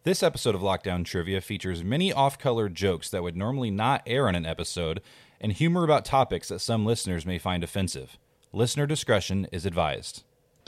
This episode of Lockdown Trivia features many off-color jokes that would normally not air on an episode, and humor about topics that some listeners may find offensive. Listener discretion is advised.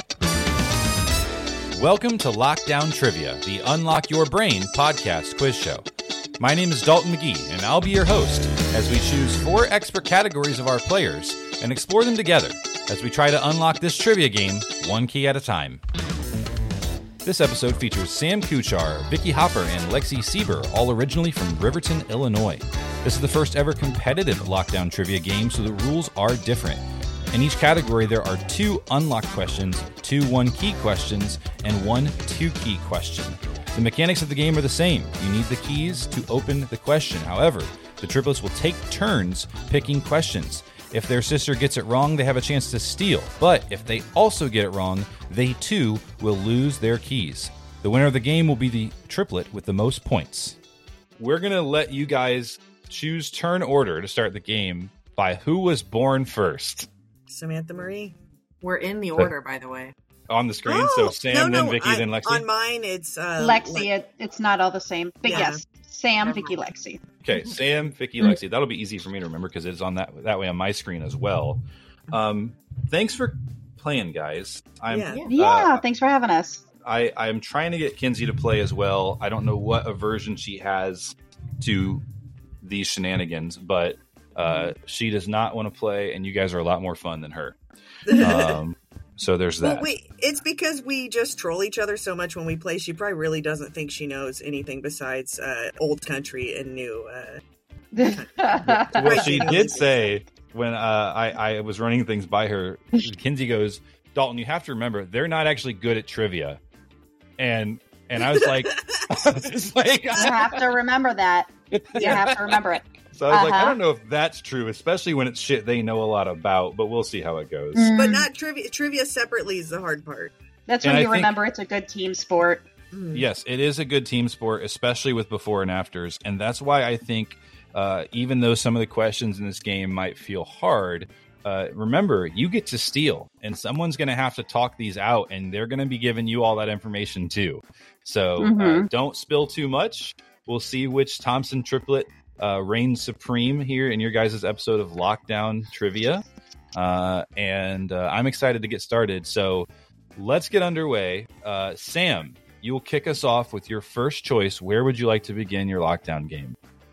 Welcome to Lockdown Trivia, the Unlock Your Brain podcast quiz show. My name is Dalton McGee, and I'll be your host as we choose 4 expert categories of our players and explore them together as we try to unlock this trivia game one key at a time. This episode features Sam Kuchar, Vicky Hopper, and Lexi Sieber, all originally from Riverton, Illinois. This is the first ever competitive Lockdown Trivia game, so the rules are different. In each category, there are 2 unlocked questions, 2 one-key questions, and 1 two-key question. The mechanics of the game are the same. You need the keys to open the question. However, the triplets will take turns picking questions. If their sister gets it wrong, they have a chance to steal. But if they also get it wrong, they too will lose their keys. The winner of the game will be the triplet with the most points. We're going to let you guys choose turn order to start the game by who was born first. Samantha Marie. We're in the order, by the way. On the screen, so Sam, then Vicky, then Lexi? On mine, it's... Lexi, it's not all the same. But yes, Sam, Vicky, Lexi. Okay, Sam, Vicky, Lexi. That'll be easy for me to remember because it's on that way on my screen as well. Thanks for playing, guys. Thanks for having us. I'm trying to get Kinsey to play as well. I don't know what aversion she has to these shenanigans, but she does not want to play, and you guys are a lot more fun than her. So there's that. Well, it's because we just troll each other so much when we play. She probably really doesn't think she knows anything besides old country and new. Well, she did say when I was running things by her, Kinsey goes, Dalton, you have to remember, they're not actually good at trivia. And I was like, you have to remember that. You have to remember it. So I was like, I don't know if that's true, especially when it's shit they know a lot about, but we'll see how it goes. But not trivia. Trivia separately is the hard part. That's when you remember it's a good team sport. Yes, it is a good team sport, especially with before and afters. And that's why I think even though some of the questions in this game might feel hard, remember, you get to steal. And someone's going to have to talk these out, and they're going to be giving you all that information too. So don't spill too much. We'll see which Thompson triplet reigns supreme here in your guys' episode of Lockdown Trivia. And I'm excited to get started. So let's get underway. Sam, you will kick us off with your first choice. Where would you like to begin your Lockdown game?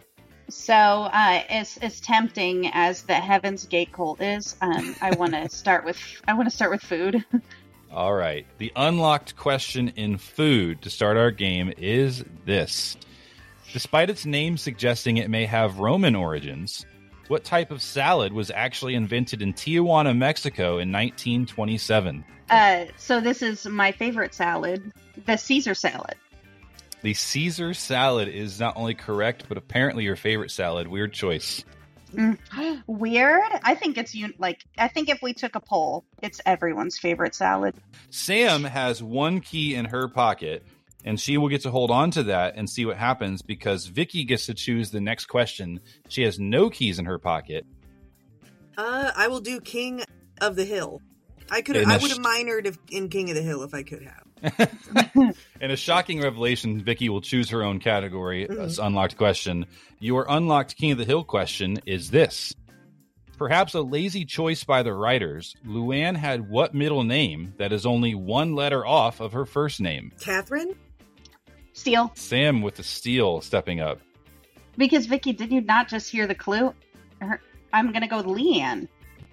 So as tempting as the Heaven's Gate Colt is, I want to start with food. All right. The unlocked question in food to start our game is this. Despite its name suggesting it may have Roman origins, what type of salad was actually invented in Tijuana, Mexico in 1927? So this is my favorite salad, the Caesar salad. The Caesar salad is not only correct, but apparently your favorite salad. Weird choice. Weird? I think I think if we took a poll, it's everyone's favorite salad. Sam has 1 key in her pocket, and she will get to hold on to that and see what happens because Vicky gets to choose the next question. She has no keys in her pocket. I will do King of the Hill. I would have minored in King of the Hill if I could have. In a shocking revelation, Vicky will choose her own category. Unlocked question. Your unlocked King of the Hill question is this. Perhaps a lazy choice by the writers, Luann had what middle name that is only 1 letter off of her first name? Catherine? Steal. Sam with the steal stepping up. Because, Vicky, did you not just hear the clue? I'm going to go with Leanne.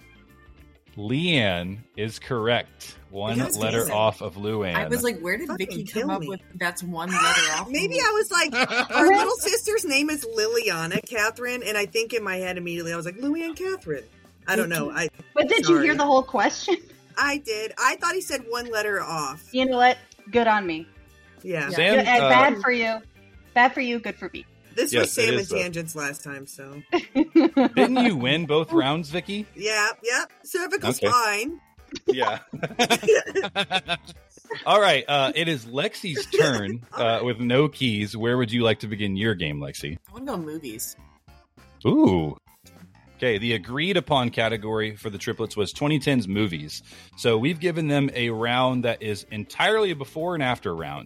Leanne is correct. 1 letter off of Luann. I was like, where did Vicky come up with that's 1 letter off? Maybe I was like, our little sister's name is Liliana Catherine, and I think in my head immediately I was like, Luann Catherine. I don't know. But did you hear the whole question? I did. I thought he said 1 letter off. You know what? Good on me. Yeah. Sam, bad for you. Bad for you, good for me. This was Sam and Tangents last time, so. Didn't you win both rounds, Vicky? Yeah. Cervical spine. Yeah. All right. It is Lexi's turn with no keys. Where would you like to begin your game, Lexi? I want to go movies. Ooh. Okay, the agreed upon category for the triplets was 2010's movies. So we've given them a round that is entirely a before and after round.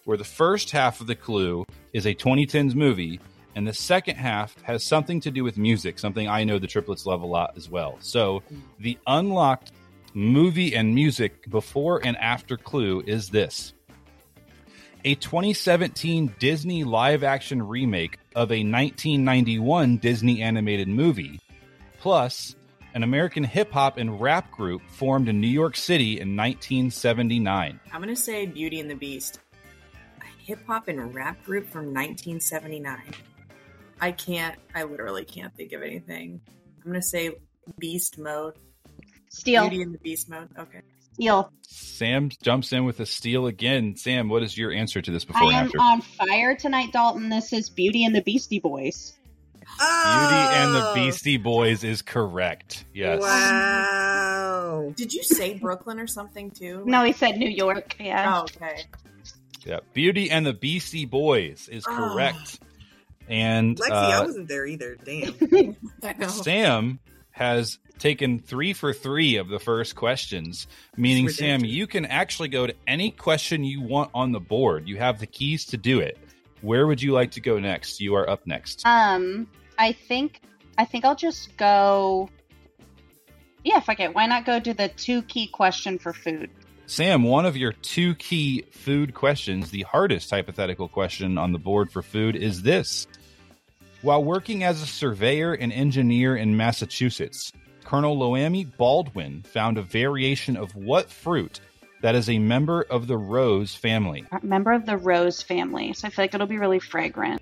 where the first half of the clue is a 2010s movie, and the second half has something to do with music, something I know the triplets love a lot as well. So the unlocked movie and music before and after clue is this. A 2017 Disney live-action remake of a 1991 Disney animated movie, plus an American hip-hop and rap group formed in New York City in 1979. I'm going to say Beauty and the Beast. A hip-hop and rap group from 1979. I literally can't think of anything. I'm going to say Beast Mode. Steal. Beauty and the Beast Mode. Okay. Steal. Sam jumps in with a steal again. Sam, what is your answer to this before and after? I am on fire tonight, Dalton. This is Beauty and the Beastie Boys. Oh! Beauty and the Beastie Boys is correct. Yes. Wow. Did you say Brooklyn or something too? No, he said New York. Yeah. Oh, okay. Yeah. Beauty and the Beastie Boys is correct. And Lexi, I wasn't there either. Damn. I know. Sam has taken 3 for 3 of the first questions, meaning, Sam, you can actually go to any question you want on the board. You have the keys to do it. Where would you like to go next? You are up next. I think I'll just go. Yeah, fuck it. Why not go to the 2 key question for food? Sam, one of your 2 key food questions, the hardest hypothetical question on the board for food, is this. While working as a surveyor and engineer in Massachusetts, Colonel Loami Baldwin found a variation of what fruit that is a member of the rose family? Member of the rose family. So I feel like it'll be really fragrant.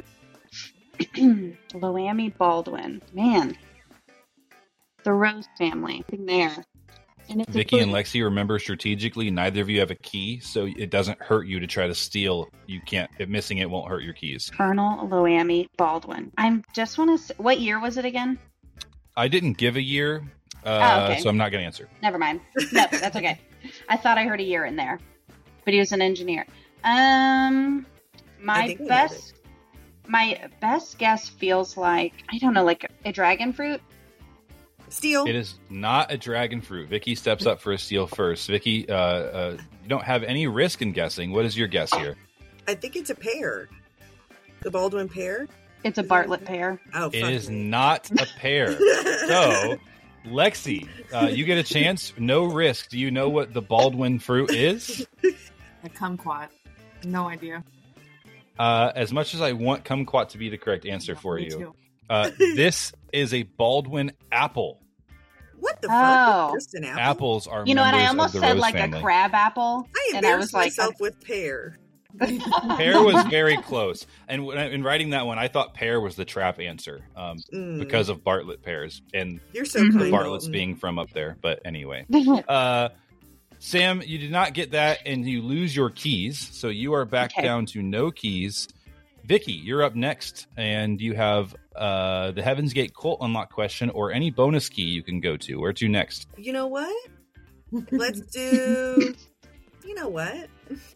Loami Baldwin. Man. The rose family. There. And it's Vicky and Lexi, remember strategically, neither of you have a key, so it doesn't hurt you to try to steal. You can't. If missing it won't hurt your keys. Colonel Loami Baldwin. I just want to. What year was it again? I didn't give a year, okay. so I'm not going to answer. Never mind. No, that's okay. I thought I heard a year in there, but he was an engineer. My best guess feels like, I don't know, like a dragon fruit. Steal. It is not a dragon fruit. Vicky steps up for a steal first. Vicky, you don't have any risk in guessing. What is your guess here? I think it's a pear. The Baldwin pear? It's a Bartlett pear. Oh, it is not a pear. So, Lexi, you get a chance. No risk. Do you know what the Baldwin fruit is? A kumquat. No idea. As much as I want kumquat to be the correct answer for you, this is a Baldwin apple. What the fuck? Just an apple? Apples are, you know what? I almost said like family. A crab apple. I embarrassed myself with pear. Pear was very close, and in writing that one, I thought pear was the trap answer because of Bartlett pears and you're so kind, Bartlett's being from up there. But anyway, Sam, you did not get that, and you lose your keys, so you are back down to no keys. Vicky, you're up next, and you have the Heaven's Gate Cult unlock question or any bonus key you can go to. Where to next? You know what? Let's do. You know what?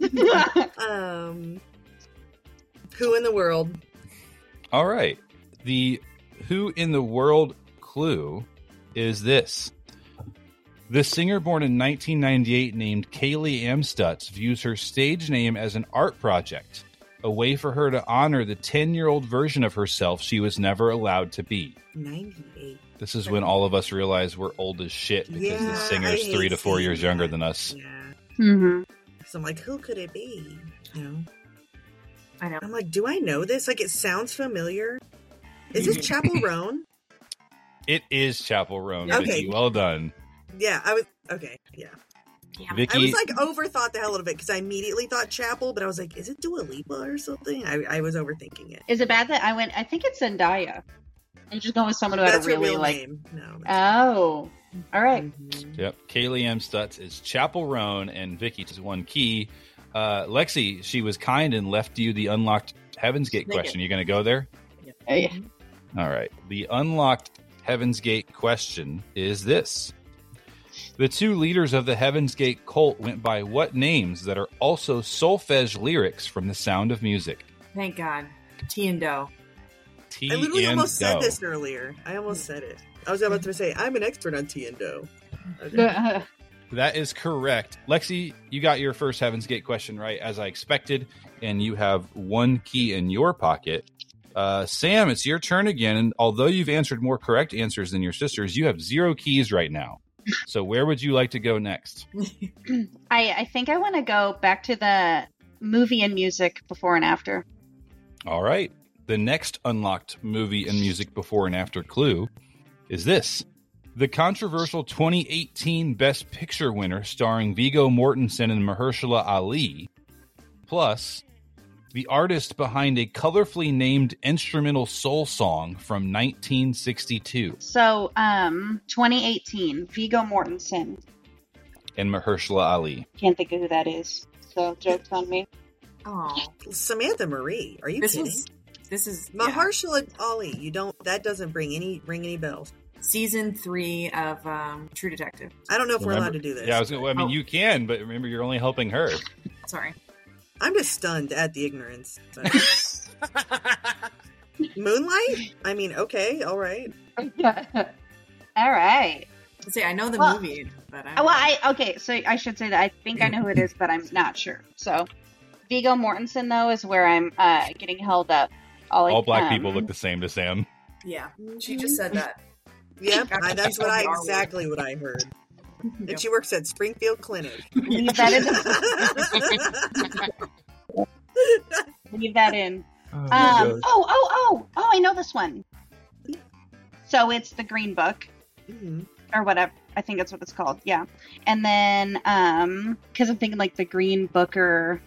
Who in the world? All right. The who in the world clue is this. The singer born in 1998 named Kaylee Amstutz views her stage name as an art project, a way for her to honor the 10-year-old version of herself she was never allowed to be. 98. This is when all of us realize we're old as shit because the singer's 3 to 4 years younger than us. Yeah. Mm-hmm. So I'm like, who could it be? You know? I know. I'm like, do I know this? Like, it sounds familiar. Is this Chapel Roan? It is Chapel Roan, Okay. Vicky. Well done. Yeah, I was... Okay, yeah. Vicky, I was like, overthought the hell out of it because I immediately thought Chapel, but I was like, is it Dua Lipa or something? I was overthinking it. Is it bad that I think it's Zendaya. I'm just going with someone who had a really, real like... name. No. Oh. All right. Mm-hmm. Yep. Kaylee M. Stutz is Chapel Roan, and Vicky is one key. Lexi, she was kind and left you the unlocked Heaven's Gate question. You going to go there? Yeah. All right. The unlocked Heaven's Gate question is this. The 2 leaders of the Heaven's Gate cult went by what names that are also solfege lyrics from The Sound of Music? Thank God. T and Doe. I literally almost said this earlier. I almost said it. I was about to say, I'm an expert on T and Doe. Okay. That is correct. Lexi, you got your first Heaven's Gate question right, as I expected. and you have 1 key in your pocket. Sam, it's your turn again. And although you've answered more correct answers than your sisters, you have 0 keys right now. So where would you like to go next? I think I want to go back to the movie and music before and after. All right. The next unlocked movie and music before and after clue is this. The controversial 2018 Best Picture winner starring Viggo Mortensen and Mahershala Ali, plus the artist behind a colorfully named instrumental soul song from 1962. So, 2018, Viggo Mortensen. And Mahershala Ali. Can't think of who that is. So, joke's on me. Oh, Samantha Marie. Are you kidding? This is Mahershala Ali. You don't. That doesn't ring any bells. Season 3 of True Detective. I don't know if we're allowed to do this. Yeah, you can, but remember, you're only helping her. Sorry. I'm just stunned at the ignorance. Moonlight? I mean, okay, all right. All right. See, I know the movie, but okay, so I should say that I think I know who it is, but I'm not sure. So, Viggo Mortensen, though, is where I'm getting held up. All black people look the same to Sam. Yeah, she just said that. Yeah, that's exactly what I heard. And she works at Springfield Clinic. Leave that in. Leave that in. I know this one. So it's the Green Book, or whatever. I think that's what it's called. Yeah, and then because I'm thinking like the Green Booker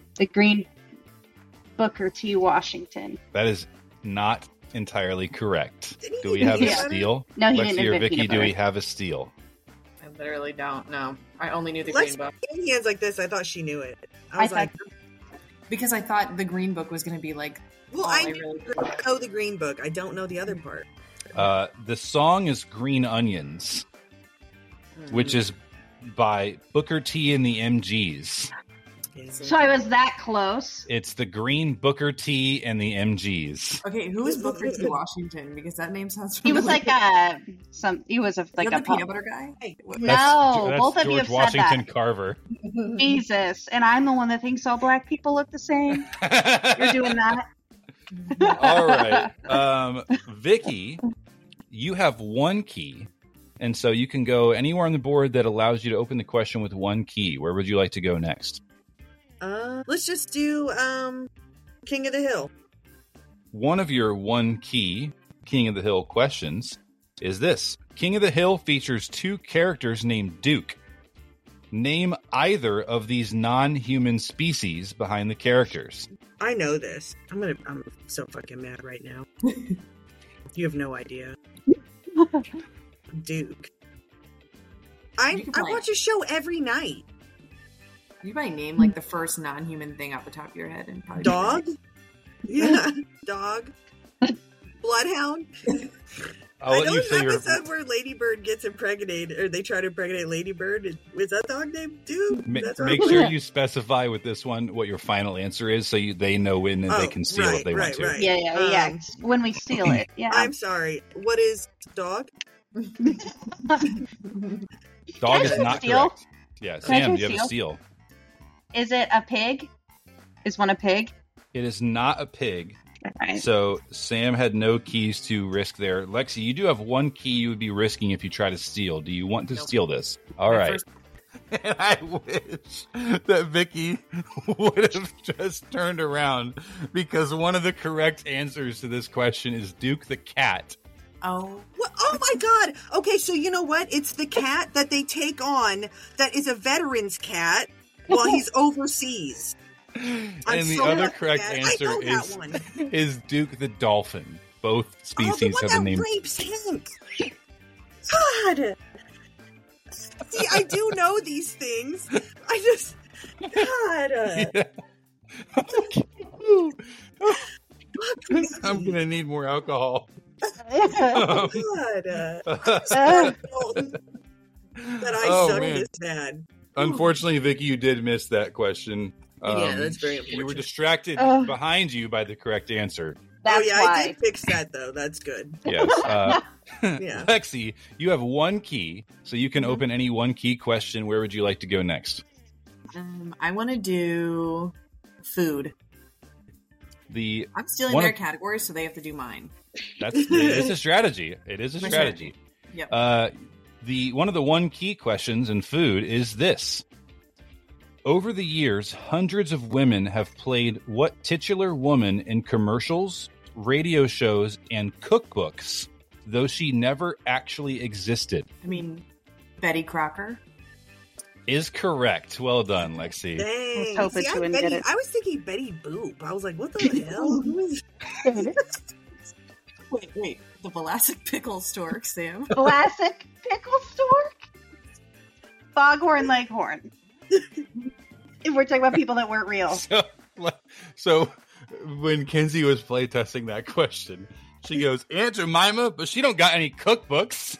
T. Washington. That is not entirely correct. Do we have a steal? No, he Lexi didn't. Or Vicky, do we have a steal? I literally don't know. I only knew the Green Book. Hands like this, I thought she knew it. Because I thought the Green Book was going to be like. Well, I know the Green Book. I don't know the other part. The song is Green Onions, which is by Booker T and the MGs. So I was that close. It's the Green Booker T and the MGs. Okay, who is Booker T. Washington? Because that name sounds familiar. He was like the peanut butter guy? Hey, no, both of you have George said Washington that. Carver. Jesus, and I'm the one that thinks all black people look the same. You're doing that. All right. Vicky, you have 1 key, and so you can go anywhere on the board that allows you to open the question with 1 key. Where would you like to go next? Let's just do King of the Hill. One of your 1 key King of the Hill questions is this. King of the Hill features 2 characters named Duke. Name either of these non-human species behind the characters. I know this. I'm so fucking mad right now. You have no idea. Duke. I watch a show every night. You might name like the first non-human thing off the top of your head and probably dog. Yeah, dog. Bloodhound. I know there's an episode where Lady Bird gets impregnated, or they try to impregnate Lady Bird. Is that dog named Duke? Make sure you specify with this one what your final answer is, so they know when they can steal if they want to. Right. Yeah. When we steal it, yeah. I'm sorry. What is dog? Dog is not correct. Yeah, Sam, do you have a steal? Is it a pig? Is one a pig? It is not a pig. Right. So Sam had no keys to risk there. Lexi, you do have 1 key you would be risking if you try to steal. Do you want to steal this? All right. And I wish that Vicky would have just turned around, because one of the correct answers to this question is Duke the cat. Oh. Oh my God. Okay, so you know what? It's the cat that they take on that is a veteran's cat while he's overseas. And the other correct answer is Duke the dolphin. Both species have the name. Rapes Hank. God. See, I do know these things. I just, God. Yeah. I'm gonna need more alcohol. God. That I suck this bad. Unfortunately, Vicky, you did miss that question. Yeah, that's very unfortunate. You were distracted behind you by the correct answer. That's why. I did fix that, though. That's good. Yes. Yeah. Lexi, you have 1 key, so you can open any 1 key question. Where would you like to go next? I want to do food. I'm stealing their category, so they have to do mine. It's a strategy. It is a strategy. Yep. One of the one key questions in food is this. Over the years, hundreds of women have played what titular woman in commercials, radio shows, and cookbooks, though she never actually existed? I mean, Betty Crocker. Is correct. Well done, Lexi. Dang. I was hoping she wouldn't get it. I was thinking Betty Boop. I was like, what the hell? Wait. The Vlasic Pickle Stork, Sam. Vlasic Pickle Stork? Foghorn Leghorn. We're talking about people that weren't real. So when Kenzie was playtesting that question, she goes, Aunt Jemima, but she don't got any cookbooks.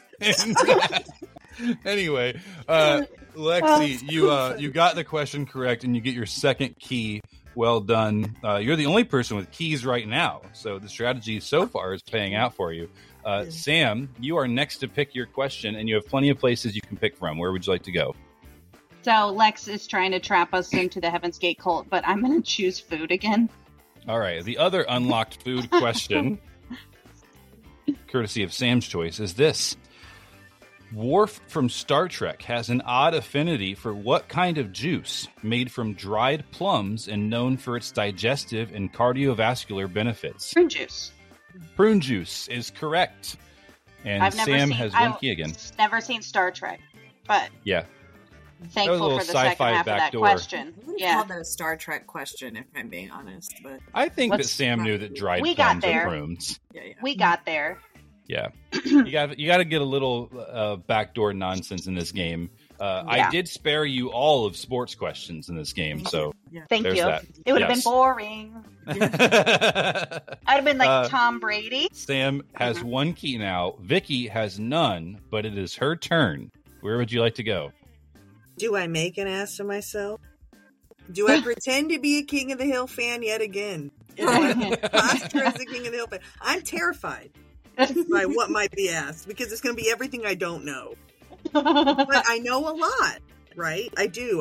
Anyway, Lexi, you got the question correct, and you get your second key. Well done. You're the only person with keys right now, so the strategy so far is paying out for you. Sam, you are next to pick your question, and you have plenty of places you can pick from. Where would you like to go? So Lex is trying to trap us into the Heaven's Gate cult, but I'm going to choose food again. All right. The other unlocked food question, courtesy of Sam's choice, is this. Worf from Star Trek has an odd affinity for what kind of juice made from dried plums and known for its digestive and cardiovascular benefits? Prune juice. Prune juice is correct. And Sam has one key again. I've never seen Star Trek, but yeah. Thankful for the second half of that question. I would have called that a Star Trek question, if I'm being honest. But I think that Sam knew that dried plums are prunes. Yeah. We got there. Yeah, you got to get a little backdoor nonsense in this game. I did spare you all of sports questions in this game, so thank you. That. It would have been boring. I'd have been like Tom Brady. Sam has one key now. Vicky has none, but it is her turn. Where would you like to go? Do I make an ass of myself? Do I pretend to be a King of the Hill fan yet again? Posture as a King of the Hill fan. I'm terrified by what might be asked because it's going to be everything I don't know. But I know a lot, right? I do.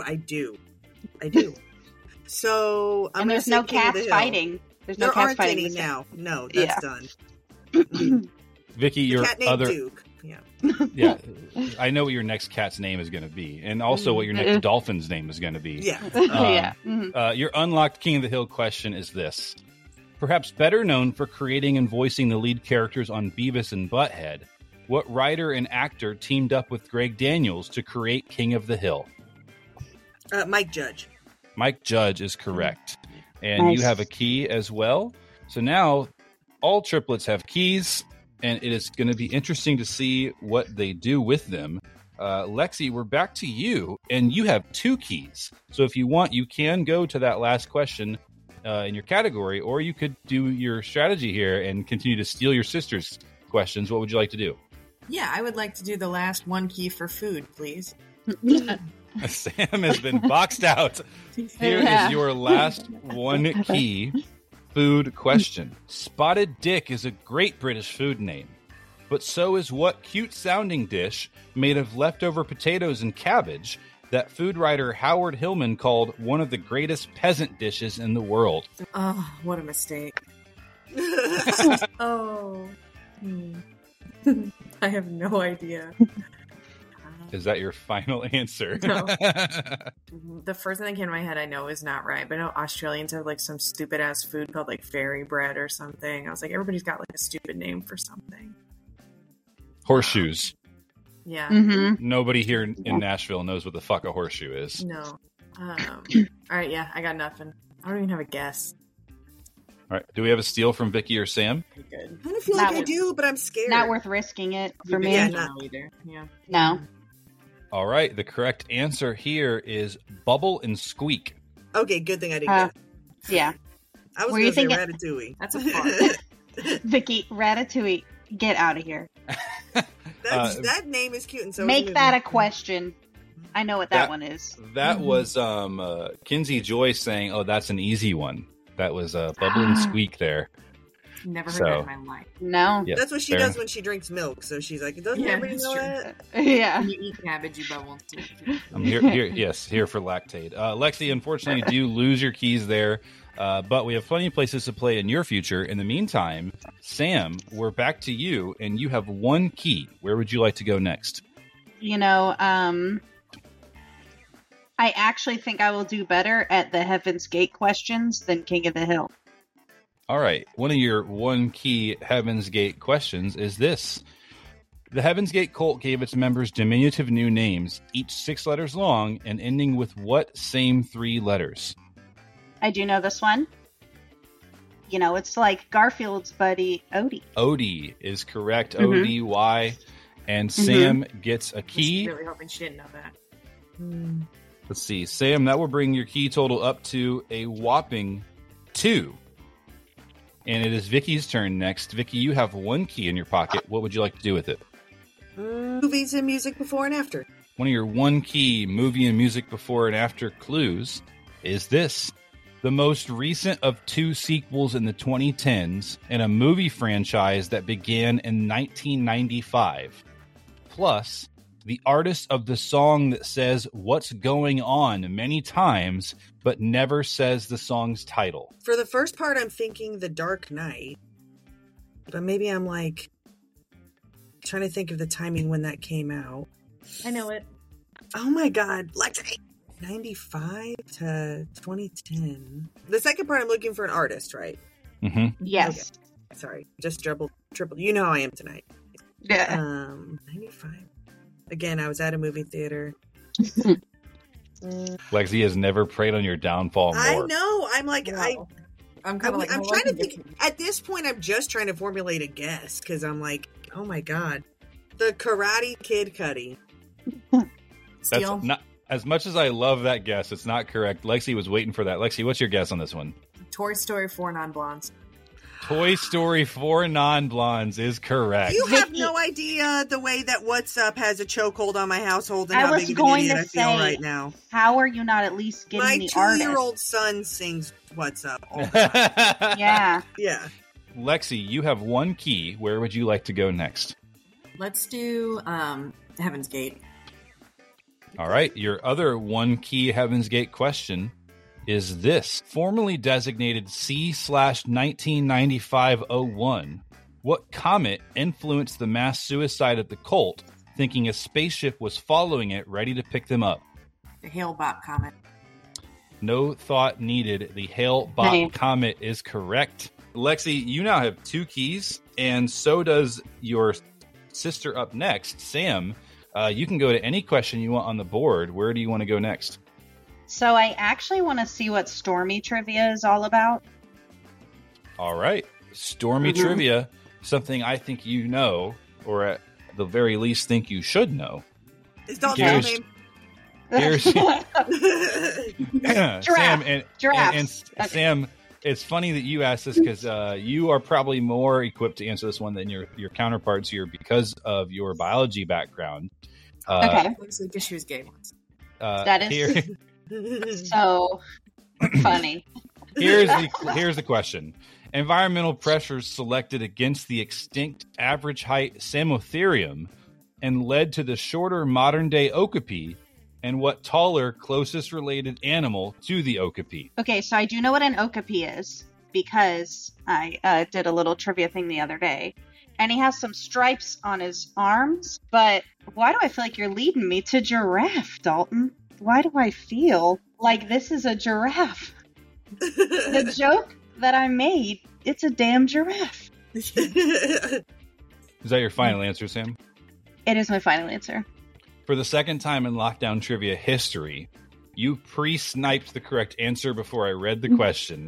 So I'm there's no cats fighting. There aren't any now. No, that's done. Vicky, your cat named other Duke. Yeah, I know what your next cat's name is going to be, and also what your next dolphin's name is going to be. Your unlocked King of the Hill question is this. Perhaps better known for creating and voicing the lead characters on Beavis and Butthead, what writer and actor teamed up with Greg Daniels to create King of the Hill? Mike Judge. Mike Judge is correct. And you have a key as well. So now all triplets have keys, and it is going to be interesting to see what they do with them. Lexi, we're back to you, and you have 2 keys. So if you want, you can go to that last question in your category, or you could do your strategy here and continue to steal your sister's questions. What would you like to do? Yeah, I would like to do the last one key for food, please. Sam has been boxed out. Here is your last one key food question. Spotted Dick is a great British food name, but so is what cute-sounding dish made of leftover potatoes and cabbage that food writer Howard Hillman called one of the greatest peasant dishes in the world. Oh, what a mistake. I have no idea. Is that your final answer? No. The first thing that came to my head I know is not right, but I know Australians have like some stupid ass food called like fairy bread or something. I was like, everybody's got like a stupid name for something. Horseshoes. Yeah. Mm-hmm. Nobody here in Nashville knows what the fuck a horseshoe is. No. All right, yeah, I got nothing. I don't even have a guess. All right. Do we have a steal from Vicky or Sam? Pretty good. I don't feel like I do, but I'm scared. Not worth risking it for me. Yeah, not either. Yeah. No. All right. The correct answer here is Bubble and Squeak. Okay, good thing I didn't get it. Yeah. I was going to say Ratatouille. That's a fun. Vicky, Ratatouille, get out of here. That name is cute. And so make that a question. I know what that one is. That was Kinsey Joy saying, oh, that's an easy one. That was Bubble and Squeak there. Never heard that in my life. No. Yeah, that's what she does when she drinks milk. So she's like, doesn't everybody know that? Yeah. When you eat cabbage, you bubble and squeak. I'm here for lactate. Lexi, unfortunately, you do lose your keys there. But we have plenty of places to play in your future. In the meantime, Sam, we're back to you, and you have one key. Where would you like to go next? I actually think I will do better at the Heaven's Gate questions than King of the Hill. All right. One of your one key Heaven's Gate questions is this. The Heaven's Gate cult gave its members diminutive new names, each 6 letters long and ending with what same 3 letters? I do know this one. It's like Garfield's buddy, Odie. Odie is correct. Mm-hmm. O-D-Y. And Sam gets a key. I was really hoping she didn't know that. Let's see. Sam, that will bring your key total up to a whopping 2. And it is Vicky's turn next. Vicky, you have one key in your pocket. What would you like to do with it? Movies and music before and after. One of your one key movie and music before and after clues is this. The most recent of 2 sequels in the 2010s in a movie franchise that began in 1995. Plus, the artist of the song that says "What's Going On" many times, but never says the song's title. For the first part, I'm thinking The Dark Knight. But maybe I'm trying to think of the timing when that came out. I know it. Oh my God. 95 to 2010. The second part, I'm looking for an artist, right? Mm-hmm. Yes. Okay. Sorry. Just triple. You know how I am tonight. Yeah. 95. Again, I was at a movie theater. Lexi has never preyed on your downfall more. I know. I'm I'm trying to think. At this point, I'm just trying to formulate a guess because I'm like, oh my God. The Karate Kid Cudi. That's not, as much as I love that guess, it's not correct. Lexi was waiting for that. Lexi, what's your guess on this one? Toy Story 4 Non-Blondes. Toy Story 4 Non-Blondes is correct. You have no idea the way that What's Up has a chokehold on my household and I how was big of an going idiot to I feel say, right now. How are you not at least getting My the artist? 2-year-old son sings What's Up all the time. Yeah. Yeah. Lexi, you have one key. Where would you like to go next? Let's do Heaven's Gate. All right. Your other one key Heaven's Gate question is this. Formerly designated C/1995-01, what comet influenced the mass suicide of the cult, thinking a spaceship was following it, ready to pick them up? The Hale-Bopp comet. No thought needed. The Hale-Bopp comet is correct. Lexi, you now have 2 keys, and so does your sister up next, Sam. You can go to any question you want on the board. Where do you want to go next? So I actually want to see what Stormy Trivia is all about. All right. Stormy Trivia, something I think you know, or at the very least think you should know. It's not my name. Here's Sam and Sam, it's funny that you asked this because you are probably more equipped to answer this one than your counterparts here because of your biology background. Okay. Because she was gay once. That is so funny. Here's the question. Environmental pressures selected against the extinct average height Samotherium and led to the shorter modern-day okapi, and what taller closest related animal to the okapi? Okay, so I do know what an okapi is because I did a little trivia thing the other day. And he has some stripes on his arms, but why do I feel like you're leading me to giraffe, Dalton? Why do I feel like this is a giraffe? The joke that I made, it's a damn giraffe. Is that your final answer, Sam? It is my final answer. For the second time in Lockdown Trivia history, you pre-sniped the correct answer before I read the question.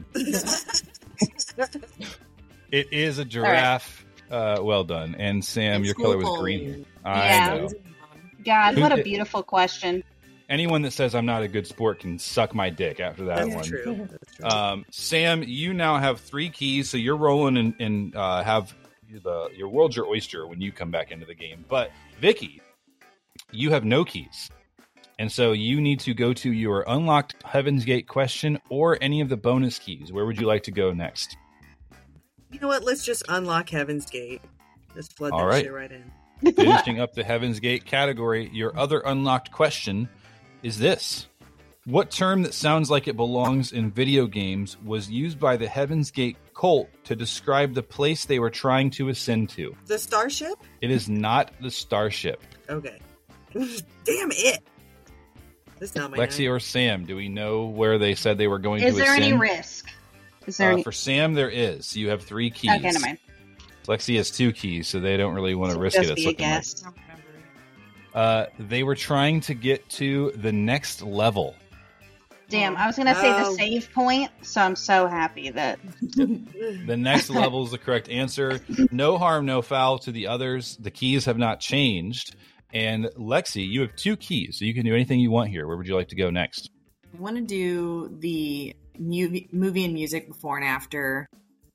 It is a giraffe. Right. Well done. And Sam, your color was green. I know. God, what a beautiful question. Anyone that says I'm not a good sport can suck my dick after that one. That's true. Sam, you now have 3 keys, so you're rolling and have your world's your oyster when you come back into the game. But Vicky, you have no keys. And so you need to go to your unlocked Heaven's Gate question or any of the bonus keys. Where would you like to go next? You know what? Let's just unlock Heaven's Gate. Just flood that shit right in. Finishing up the Heaven's Gate category, your other unlocked question is this. What term that sounds like it belongs in video games was used by the Heaven's Gate cult to describe the place they were trying to ascend to? The starship? It is not the starship. Okay. Damn it. That's not my Lexi name. or Sam, do we know where they said they were going to Is ascend? there any risk? Is there any? For Sam, there is. You have 3 keys. Okay, never mind. Lexi has 2 keys, so they don't really want to risk Just it. It's be a looking like. guess. I don't remember. They were trying to get to the next level. Damn, I was gonna say the Oh. save point, so I'm so happy that. The next level is the correct answer. No harm, no foul to the others. The keys have not changed. And Lexi, you have 2 keys, so you can do anything you want here. Where would you like to go next? I want to do the movie and music before and after.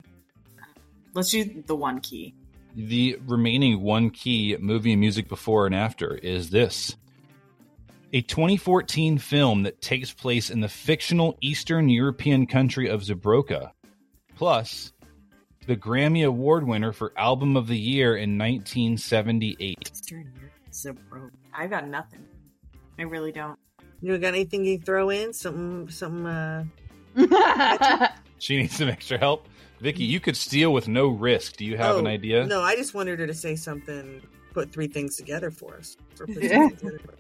Let's do the 1 key. The remaining 1 key movie and music before and after is this. A 2014 film that takes place in the fictional Eastern European country of Zabroka. Plus, the Grammy Award winner for Album of the Year in 1978. I got nothing. I really don't. You got anything you can throw in? Something, She needs some extra help. Vicky, you could steal with no risk. Do you have an idea? No, I just wanted her to say something, put 3 things together for us. Or put Yeah. things together.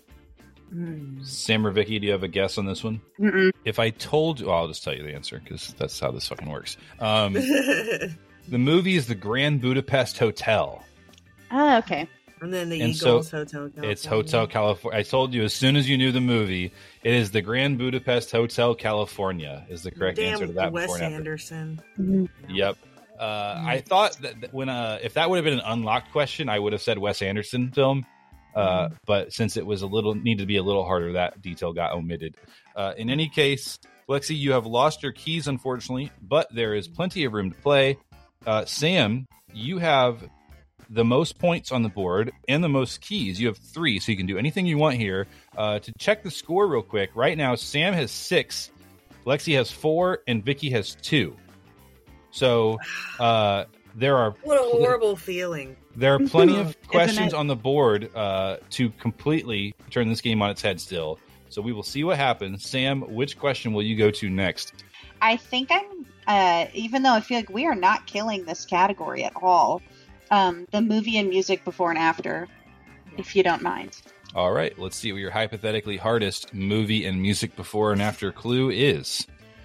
Sam or Vicky, do you have a guess on this one? Mm-mm. If I told you, I'll just tell you the answer because that's how this fucking works. The movie is the Grand Budapest Hotel. Oh, okay. And then the And Eagles so Hotel California. It's Hotel California. I told you as soon as you knew the movie, it is the Grand Budapest Hotel California is the correct Damn answer to that. Wes before and after. Anderson. Yep. I thought that when if that would have been an unlocked question, I would have said Wes Anderson film. But since it was needed to be a little harder, that detail got omitted. In any case, Lexi, you have lost your keys, unfortunately, but there is plenty of room to play. Sam, you have the most points on the board and the most keys. You have 3, so you can do anything you want here. To check the score real quick, right now, Sam has 6, Lexi has 4, and Vicky has 2. So there are What a horrible feeling. there are plenty of questions it? on the board to completely turn this game on its head still. So we will see what happens. Sam, which question will you go to next? I think even though I feel like we are not killing this category at all, the movie and music before and after, if you don't mind. All right, let's see what your hypothetically hardest movie and music before and after clue is.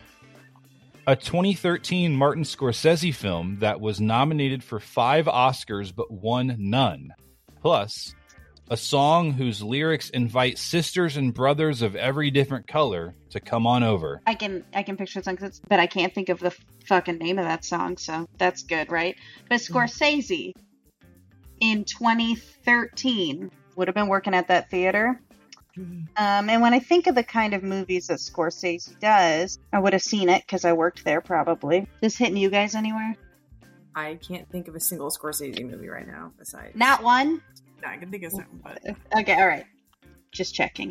A 2013 Martin Scorsese film that was nominated for 5 Oscars but won none. Plus, a song whose lyrics invite sisters and brothers of every different color to come on over. I can picture something, but I can't think of the fucking name of that song, so that's good, right? But Scorsese in 2013 would have been working at that theater. And when I think of the kind of movies that Scorsese does, I would have seen it because I worked there probably. This hitting you guys anywhere? I can't think of a single Scorsese movie right now besides. Not one? No, I can think of something, but Okay, all right. Just checking.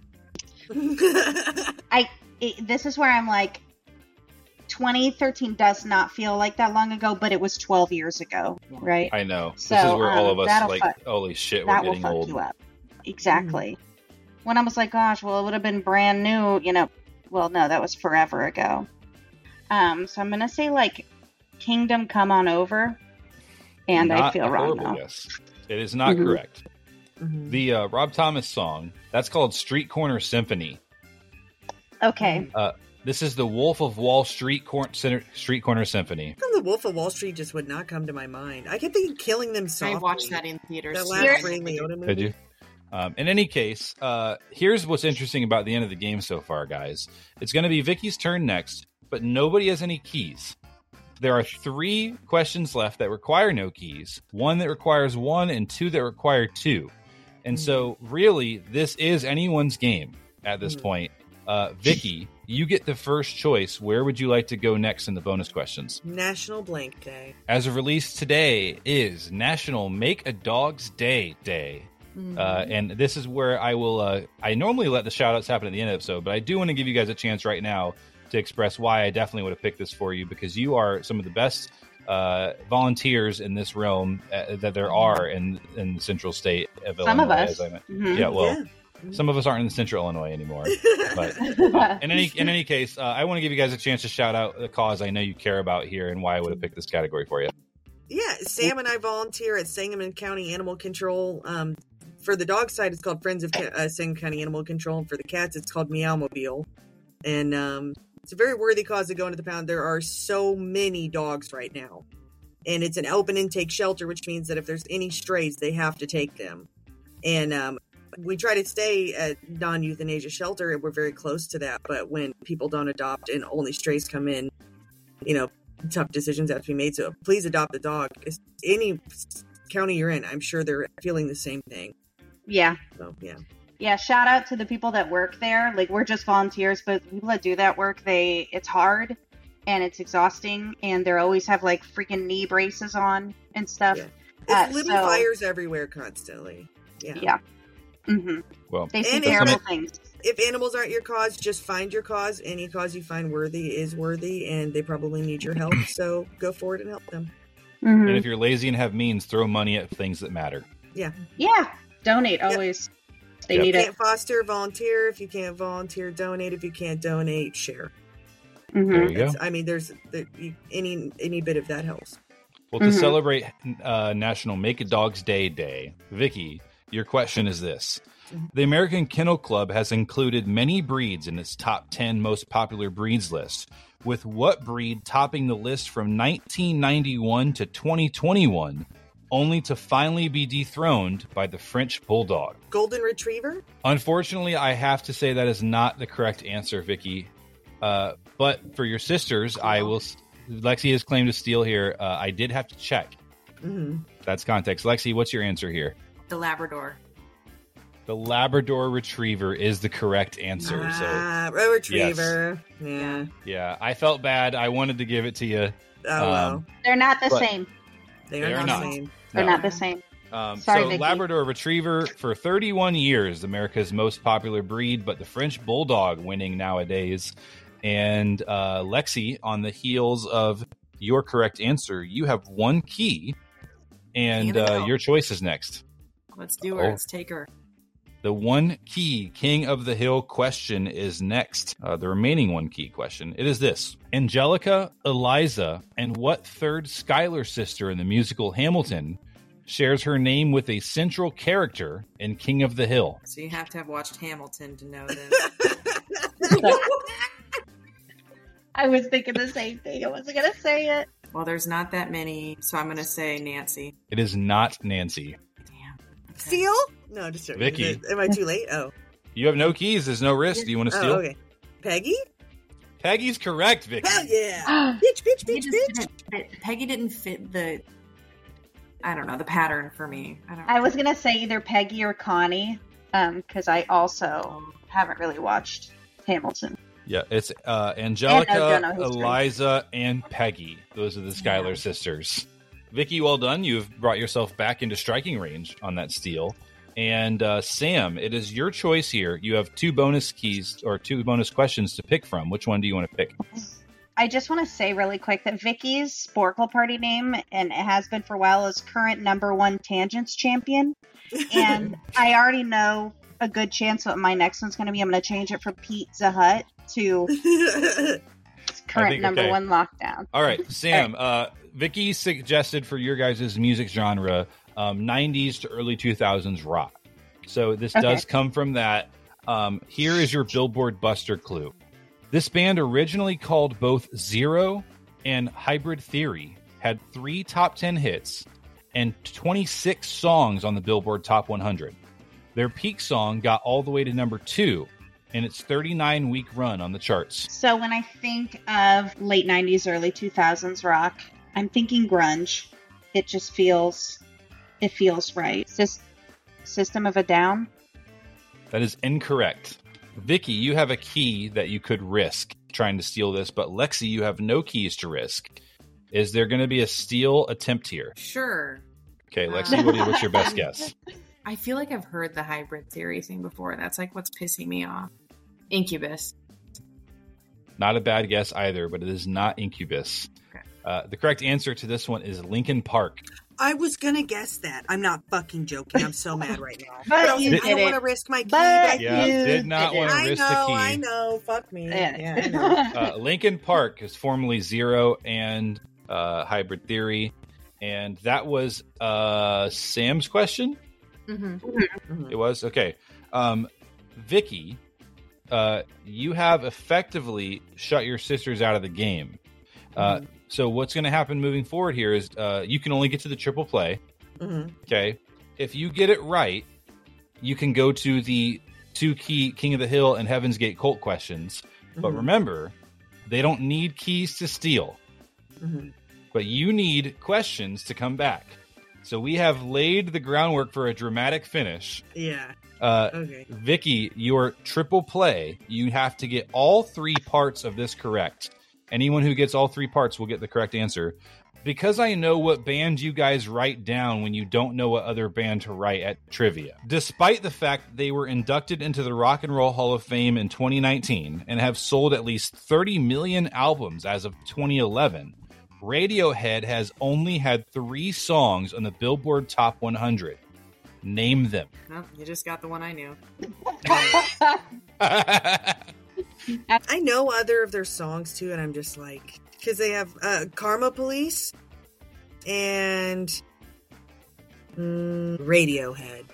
This is where I'm like, 2013 does not feel like that long ago, but it was 12 years ago, right? I know. So, this is where all of us that'll like, fuck- holy shit, we're That will getting fuck old. you up. Exactly. When I was like, gosh, well, it would have been brand new, well, no, that was forever ago. So I'm going to say, like, Kingdom Come On Over. And I Not feel a wrong, horrible though. guess. It is not correct. Mhm. The Rob Thomas song, that's called Street Corner Symphony. Okay. This is the Wolf of Wall Street Street Corner Symphony. The Wolf of Wall Street just would not come to my mind. I kept thinking Killing Them Softly. I watched that in theaters. That Here- last Ray Liotta movie. Did you? In any case, here's what's interesting about the end of the game so far, guys. It's going to be Vicky's turn next, but nobody has any keys. There are 3 questions left that require no keys, 1 that requires 1, and 2 that require 2. And so, really, this is anyone's game at this point. Vicky, you get the first choice. Where would you like to go next in the bonus questions? National Blank Day. As of release today is National Make a Dog's Day Day. And this is where I will, I normally let the shout outs happen at the end of the episode, but I do want to give you guys a chance right now to express why I definitely would have picked this for you, because you are some of the best volunteers in this realm that there are in the central state of Some Illinois. of us. As I meant. Mhm. Yeah, well, Some of us aren't in Central Illinois anymore. But in any case, I want to give you guys a chance to shout out the cause I know you care about here and why I would have picked this category for you. Yeah, Sam and I volunteer at Sangamon County Animal Control. For the dog side, it's called Friends of Sangamon County Animal Control. And for the cats, it's called Meowmobile. And it's a very worthy cause to go into the pound. There are so many dogs right now. And it's an open intake shelter, which means that if there's any strays, they have to take them. And we try to stay at non-euthanasia shelter, and we're very close to that. But when people don't adopt and only strays come in, tough decisions have to be made. So please adopt a dog. Any county you're in, I'm sure they're feeling the same thing. Yeah. So, yeah. Yeah, shout out to the people that work there. Like, we're just volunteers, but the people that do that work, it's hard and it's exhausting, and they always have like freaking knee braces on and stuff. Yeah. It's little fires everywhere constantly. Yeah. Yeah. Mm-hmm. Well, they see terrible things. If animals aren't your cause, just find your cause. Any cause you find worthy is worthy, and they probably need your help. So go forward and help them. Mm-hmm. And if you're lazy and have means, throw money at things that matter. Yeah. Yeah. Donate always. They need it. If you can't foster, volunteer. If you can't volunteer, donate. If you can't donate, share. Mm-hmm. There you go. There's any bit of that helps. Well, to celebrate National Make a Dog's Day, Vicky, your question is this. The American Kennel Club has included many breeds in its top 10 most popular breeds list, with what breed topping the list from 1991 to 2021, only to finally be dethroned by the French Bulldog. Golden Retriever? Unfortunately, I have to say that is not the correct answer, Vicky. But for your sisters, Lexi has claimed to steal here. I did have to check. Mm-hmm. That's context. Lexi, what's your answer here? The Labrador. The Labrador Retriever is the correct answer. Retriever. Yes. Yeah. I felt bad. I wanted to give it to you. Oh, well. They're not the same. They are not the same. They're not the same. Sorry, Vicky. Labrador Retriever, for 31 years, America's most popular breed, but the French Bulldog winning nowadays. And Lexi, on the heels of your correct answer, you have one key, and your choice is next. Let's do her. Let's take her. The one key King of the Hill question is next. The remaining one key question. It is this. Angelica, Eliza, and what third Schuyler sister in the musical Hamilton shares her name with a central character in King of the Hill? So you have to have watched Hamilton to know this. I was thinking the same thing. I wasn't going to say it. Well, there's not that many, so I'm going to say Nancy. It is not Nancy. Damn. Okay. Steal? No, just joking. Vicky. Am I too late? Oh. You have no keys. There's no risk. Do you want to steal? Oh, okay. Peggy? Peggy's correct, Vicky. Hell yeah. bitch. Peggy didn't fit the pattern for me. I was going to say either Peggy or Connie, because I also haven't really watched Hamilton. Yeah, it's Angelica, Eliza, and Peggy. Those are the Schuyler sisters. Vicky, well done. You've brought yourself back into striking range on that steal. And Sam, it is your choice here. You have two bonus keys or two bonus questions to pick from. Which one do you want to pick? I just want to say really quick that Vicky's Sporkle Party name, and it has been for a while, is current #1 Tangents champion. And I already know a good chance what my next one's going to be. I'm going to change it from Pizza Hut to current #1 Lockdown. All right, Sam. Vicky suggested for your guys' music genre 90s to early 2000s rock. So this does come from that. Here is your Billboard Buster clue. This band, originally called both Zero and Hybrid Theory, had 3 top 10 hits and 26 songs on the Billboard Top 100. Their peak song got all the way to number 2 in its 39-week run on the charts. So when I think of late 90s, early 2000s rock, I'm thinking grunge. It just feels right. System of a Down? That is incorrect. Vicky, you have a key that you could risk trying to steal this, but Lexi, you have no keys to risk. Is there going to be a steal attempt here? Sure. Okay, Lexi, what's your best guess? I feel like I've heard the Hybrid Theory thing before. That's like what's pissing me off. Incubus. Not a bad guess either, but it is not Incubus. Okay. The correct answer to this one is Linkin Park. I was gonna guess that. I'm not fucking joking. I'm so mad right now. But I you don't did want to it. risk my key. But Yeah, you did not did it. want to I risk the know. key. I know. Fuck me. Yeah. Yeah, I know. Lincoln Park is formerly Zero and Hybrid Theory, and that was Sam's question. Mm-hmm. It was okay. Vicky, you have effectively shut your sisters out of the game. So what's going to happen moving forward here is you can only get to the triple play. Okay, if you get it right, you can go to the 2-key King of the Hill and Heaven's Gate Colt questions. But remember, they don't need keys to steal. But you need questions to come back. So we have laid the groundwork for a dramatic finish. Yeah. Okay. Vicky, your triple play, you have to get all 3 parts of this correct. Anyone who gets all 3 parts will get the correct answer. Because I know what band you guys write down when you don't know what other band to write at trivia. Despite the fact they were inducted into the Rock and Roll Hall of Fame in 2019 and have sold at least 30 million albums as of 2011, Radiohead has only had 3 songs on the Billboard Top 100. Name them. Oh, you just got the one I knew. I know other of their songs too, and I'm just like, because they have Karma Police and Radiohead.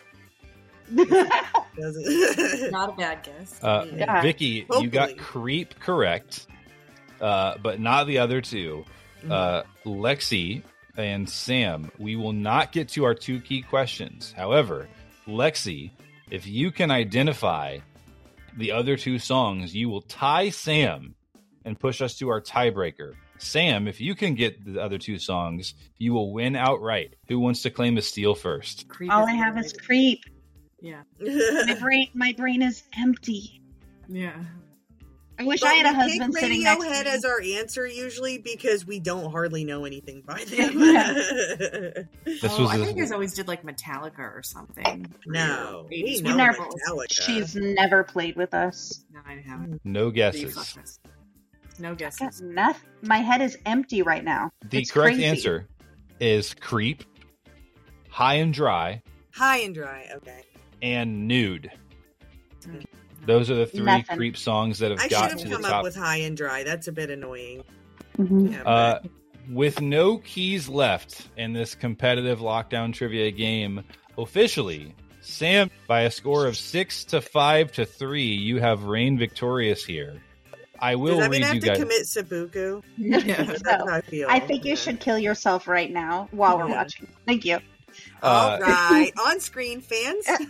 Not a bad guess. Yeah. Vicky, Hopefully. you got Creep correct, but not the other 2. Lexi and Sam, we will not get to our 2 key questions. However, Lexi, if you can identify the other 2 songs, you will tie Sam and push us to our tiebreaker. Sam, if you can get the other 2 songs, you will win outright. Who wants to claim a steal first? Creep All is I have underrated. is Creep. Yeah. My brain is empty. Yeah. I wish But I had a we husband pick sitting next to Radiohead me. as our answer usually because we don't hardly know anything by them. This I was think you guys always did like Metallica or something. No, we Eighties know never- Metallica. She's never played with us. No, I haven't. no You guesses. fucked us. No Got guesses. nothing. My head is empty right now. The It's correct crazy. answer is Creep, High and Dry, High and Dry. Okay. and Nude. Those are the 3 Nothing. Creep songs that have I got should to have the come top. up with High and Dry. That's a bit annoying. Mhm. Yeah, but- With no keys left in this competitive lockdown trivia game, officially, Sam, by a score of 6-5-3, you have reigned victorious here. I will Does that mean read I have you to guys. commit seppuku? Yeah. That's how I feel. I think you should kill yourself right now while we're Yeah. watching. Thank you. All right, on screen fans. Am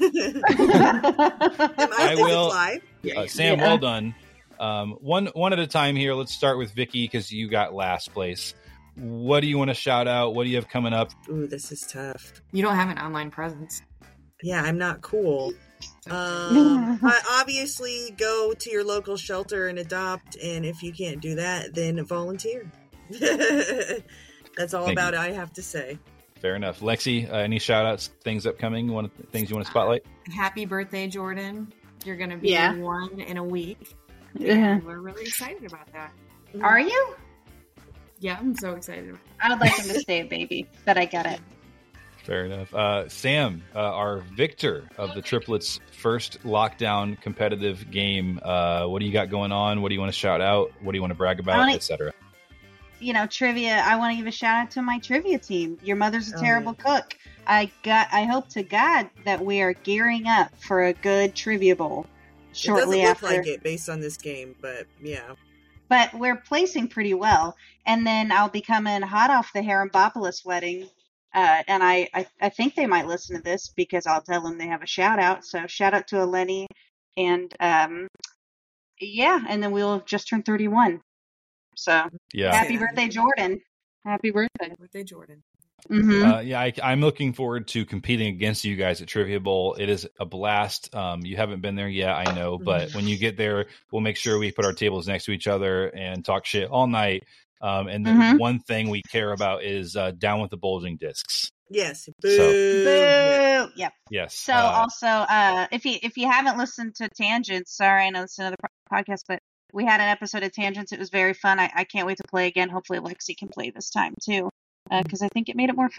I will- live? Sam, Yeah. well done. One at a time here. Let's start with Vicky because you got last place. What do you want to shout out? What do you have coming up? Ooh, this is tough. You don't have an online presence. Yeah, I'm not cool. Obviously, go to your local shelter and adopt, and if you can't do that, then volunteer. That's all Thank about you. it I have to say. Fair enough. Lexi, any shout outs, things upcoming, things you want to spotlight? Happy birthday, Jordan. You're going to be Yeah. 1 in a week. Yeah. And we're really excited about that. Are you? Yeah, I'm so excited. I would like him to stay a baby, but I get it. Fair enough. Sam, our victor of the triplets' first lockdown competitive game. What do you got going on? What do you want to shout out? What do you want to brag about, etc.? You know, trivia. I want to give a shout out to my trivia team. Your mother's a Oh, terrible cook. I hope to God that we are gearing up for a good trivia bowl shortly it doesn't after. look like it based on this game, but yeah. But we're placing pretty well. And then I'll be coming hot off the Harambopolis wedding. And I think they might listen to this because I'll tell them they have a shout out. So shout out to Eleni. And yeah, and then we'll have just turned 31. So Yeah. happy birthday, Jordan. Happy birthday. Birthday, Jordan. Mm-hmm. I'm looking forward to competing against you guys at Trivia Bowl. It is a blast. You haven't been there yet, I know, but when you get there, we'll make sure we put our tables next to each other and talk shit all night. And the one thing we care about is down with the bulging discs. Yes. So- Boo. Boo. Yep. Yes. So also, if you haven't listened to Tangents, sorry, I know it's another podcast, but we had an episode of Tangents. It was very fun. I can't wait to play again. Hopefully Lexi can play this time too, because I think it made it more fun.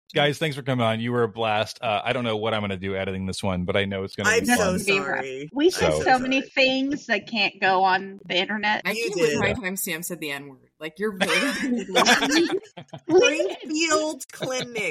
Guys, thanks for coming on. You were a blast. I don't know what I'm going to do editing this one, but I know it's going to I'm be so fun. sorry. We said So so many things that can't go on the internet. I You can't did. believe my timestamp said the N word. Like, you're really Springfield Clinic.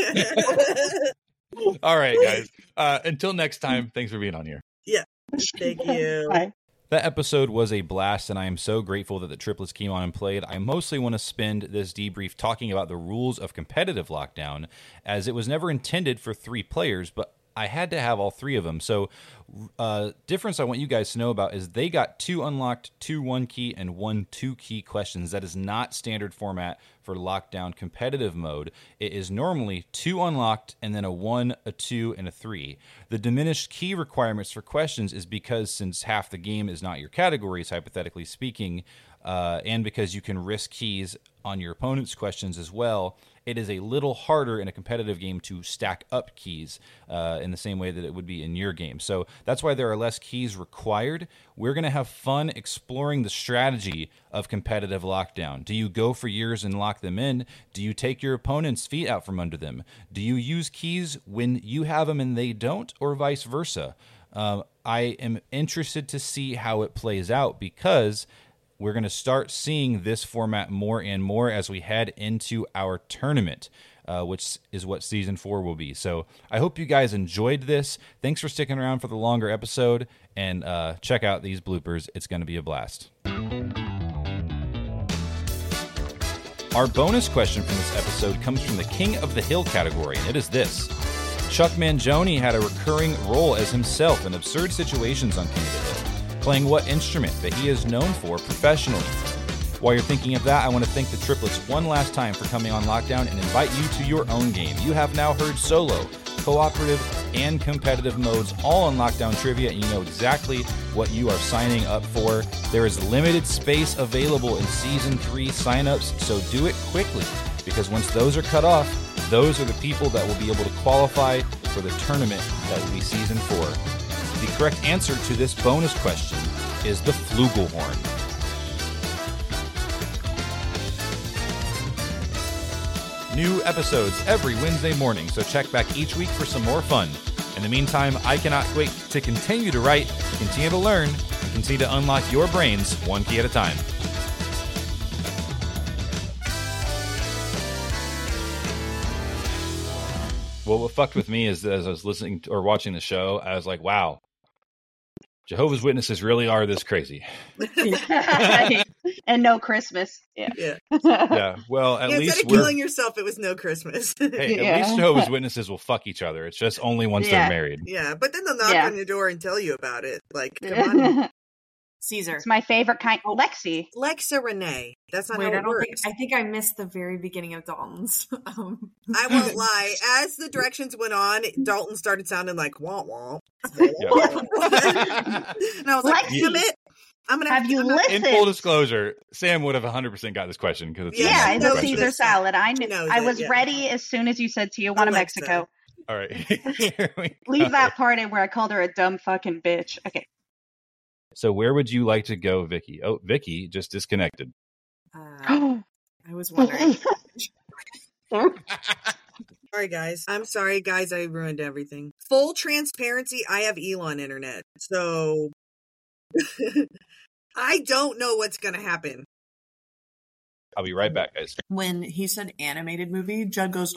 All right, guys. Until next time, thanks for being on here. Thank you. Bye. That episode was a blast, and I am so grateful that the triplets came on and played. I mostly want to spend this debrief talking about the rules of competitive Lockdown, as it was never intended for 3 players, but I had to have all 3 of them. So, difference I want you guys to know about is they got 2 unlocked, 2 1-key, and 1 2-key questions. That is not standard format for Lockdown competitive mode. It is normally 2 unlocked and then a 1, a 2, and a 3. The diminished key requirements for questions is because since half the game is not your categories, hypothetically speaking, and because you can risk keys on your opponent's questions as well, it is a little harder in a competitive game to stack up keys in the same way that it would be in your game. So that's why there are less keys required. We're going to have fun exploring the strategy of competitive Lockdown. Do you go for yours and lock them in? Do you take your opponent's feet out from under them? Do you use keys when you have them and they don't, or vice versa? I am interested to see how it plays out, because we're going to start seeing this format more and more as we head into our tournament, which is what Season 4 will be. So I hope you guys enjoyed this. Thanks for sticking around for the longer episode, and check out these bloopers. It's going to be a blast. Our bonus question from this episode comes from the King of the Hill category, and it is this. Chuck Mangione had a recurring role as himself in absurd situations on King of the Hill, playing what instrument that he is known for professionally. While you're thinking of that, I want to thank the triplets one last time for coming on Lockdown and invite you to your own game. You have now heard solo, cooperative, and competitive modes all on Lockdown Trivia, and you know exactly what you are signing up for. There is limited space available in Season 3 signups, so do it quickly, because once those are cut off, those are the people that will be able to qualify for the tournament that will be Season 4. The correct answer to this bonus question is the flugelhorn. New episodes every Wednesday morning, so check back each week for some more fun. In the meantime, I cannot wait to continue to write, continue to learn, and continue to unlock your brains one key at a time. Well, what fucked with me is that as I was listening to, or watching the show, I was like, wow, Jehovah's Witnesses really are this crazy. And no Christmas. Yeah. Yeah. Well, at least instead of killing yourself, it was no Christmas. Hey, Yeah. at least Jehovah's Witnesses will fuck each other. It's just only once Yeah. they're married. Yeah, but then they'll knock Yeah. on your door and tell you about it. Like, come on, Caesar. It's my favorite kind. Lexi. Lexa Renee. That's not Wait, how I it don't think. works. I think I missed the very beginning of Dalton's. I won't lie. As the directions went on, Dalton started sounding like wah wah. Yeah. And I was like, Lexi, damn it. I'm gonna Have you I'm gonna- listened? In full disclosure, Sam would have 100% got this question because it's Yeah, Yeah, she it's knows a question. Caesar salad. I She knew. knows I it, was yeah. ready as soon as you said Tijuana, Alexa. Mexico. All right. Here we go. Leave that part in where I called her a dumb fucking bitch. Okay. So where would you like to go, Vicky? Oh, Vicky just disconnected. I was wondering. Sorry, guys. I'm sorry, guys. I ruined everything. Full transparency. I have Elon internet, so I don't know what's gonna happen. I'll be right back, guys. When he said animated movie, Judd goes,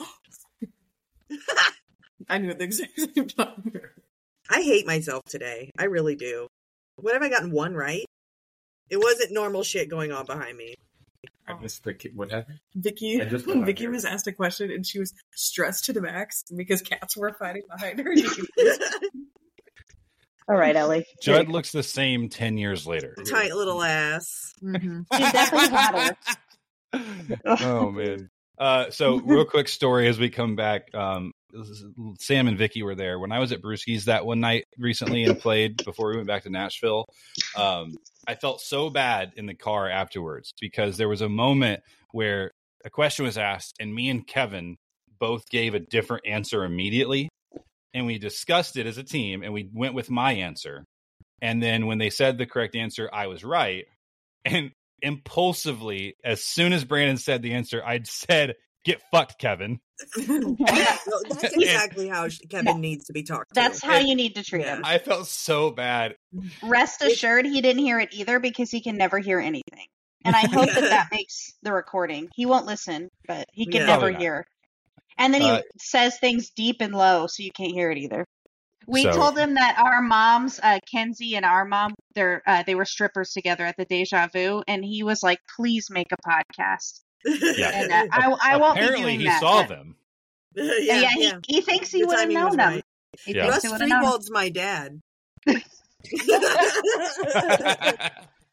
I knew at the exact same time. I hate myself today. I really do. What have I gotten one right? It wasn't normal shit going on behind me. I missed the what happened? Vicky, I just got out Vicky here. was asked a question and she was stressed to the max because cats were fighting behind her. All right, Ellie. Judd looks the same 10 years later. Tight little ass. Mhm. She's definitely hotter. Oh, man. So real quick story as we come back. Sam and Vicky were there when I was at Brewski's that one night recently and played before we went back to Nashville. I felt so bad in the car afterwards because there was a moment where a question was asked and me and Kevin both gave a different answer immediately. And we discussed it as a team and we went with my answer. And then when they said the correct answer, I was right. And impulsively, as soon as Brandon said the answer, I'd said Get fucked, Kevin. That's exactly how Kevin needs to be talked to. That's how you need to treat him. I felt so bad. Rest assured, he didn't hear it either because he can never hear anything. And I hope that makes the recording. He won't listen, but he can never hear. And then he says things deep and low, so you can't hear it either. We told him that our moms, Kenzie and our mom, they were strippers together at the Deja Vu, and he was like, "Please make a podcast." Yeah, and I won't be doing that. Apparently, he saw them. He thinks he would have known them. Russ Freebald's my dad.